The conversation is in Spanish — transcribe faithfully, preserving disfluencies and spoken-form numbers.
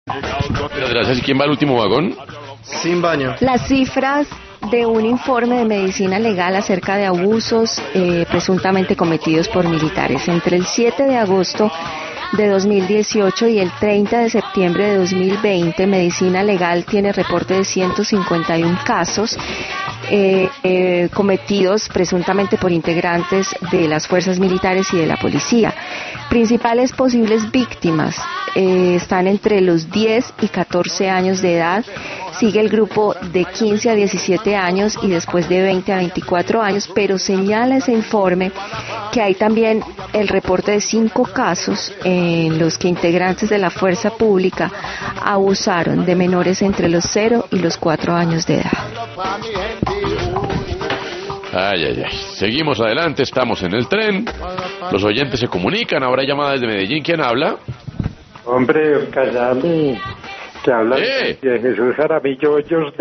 Gracias. ¿Y quién va al último vagón? Sin baño. Las cifras de un informe de medicina legal acerca de abusos eh, presuntamente cometidos por militares. Entre el siete de agosto de dos mil dieciocho y el treinta de septiembre de dos mil veinte, Medicina Legal tiene reporte de ciento cincuenta y uno casos eh, eh, cometidos presuntamente por integrantes de las fuerzas militares y de la policía. Principales posibles víctimas eh, están entre los diez y catorce años de edad. Sigue el grupo de quince a diecisiete años y después de veinte a veinticuatro años, pero señala ese informe que hay también el reporte de cinco casos en los que integrantes de la fuerza pública abusaron de menores entre los cero y los cuatro años de edad. Ay, ay, ay. Seguimos adelante, estamos en el tren. Los oyentes se comunican. Ahora hay llamada desde Medellín. ¿Quién habla? Hombre, cállame. Que habla ¿Eh? de Jesús Jaramillo Hoyos de